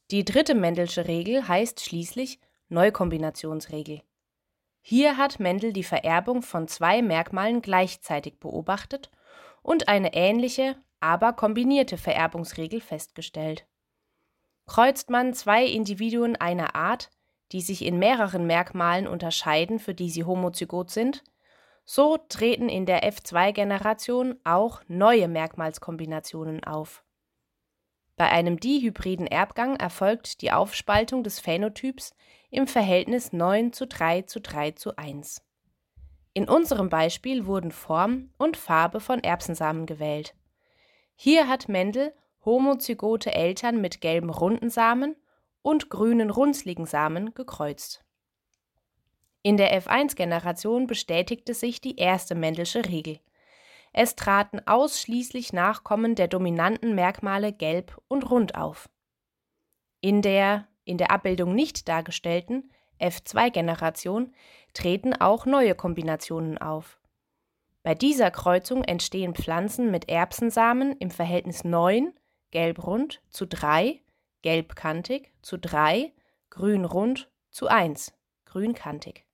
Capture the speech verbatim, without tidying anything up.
Die dritte Mendelsche Regel heißt schließlich Neukombinationsregel. Hier hat Mendel die Vererbung von zwei Merkmalen gleichzeitig beobachtet und eine ähnliche, aber kombinierte Vererbungsregel festgestellt. Kreuzt man zwei Individuen einer Art, die sich in mehreren Merkmalen unterscheiden, für die sie homozygot sind, so treten in der F zwei Generation auch neue Merkmalskombinationen auf. Bei einem dihybriden Erbgang erfolgt die Aufspaltung des Phänotyps im Verhältnis neun zu drei zu drei zu eins. In unserem Beispiel wurden Form und Farbe von Erbsensamen gewählt. Hier hat Mendel homozygote Eltern mit gelben runden Samen und grünen runzligen Samen gekreuzt. In der F eins Generation bestätigte sich die erste Mendelsche Regel. Es traten ausschließlich Nachkommen der dominanten Merkmale gelb und rund auf. In der in der Abbildung nicht dargestellten F zwei Generation treten auch neue Kombinationen auf. Bei dieser Kreuzung entstehen Pflanzen mit Erbsensamen im Verhältnis neun, gelb-rund, zu drei, gelbkantig, zu drei, grün-rund, zu eins, grünkantig.